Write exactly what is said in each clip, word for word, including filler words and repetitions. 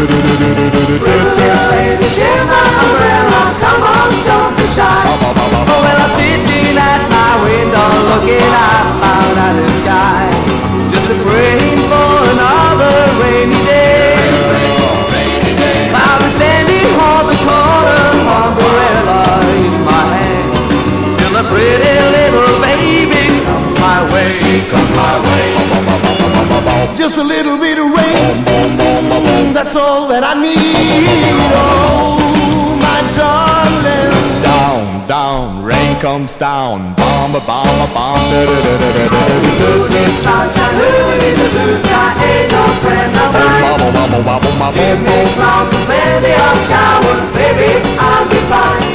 Baby, share my umbrella, come on, don't be shy. Oh, well, I'm sitting at my window looking up out at the sky, just a praying for another rainy day. I'll be standing on the corner, umbrella in my hand, till a pretty little baby comes my way. She comes my way. Just a little bit of rain, that's all that I need. Oh, my darling. Down, down, rain comes down. Bomb, a bomb, a bomb. Sunshine, movies, a blue sky, ain't no friends of mine. Give me clouds and plenty of showers, baby, I'll be fine.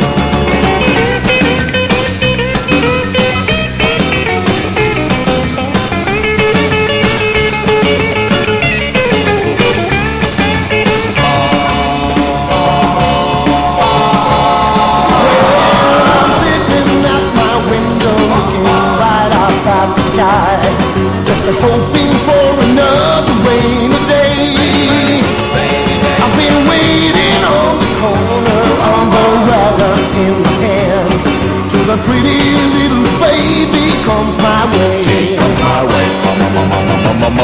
Just hoping for another rainy day. I've been waiting on the corner, umbrella in my hand, till the pretty little baby comes my way.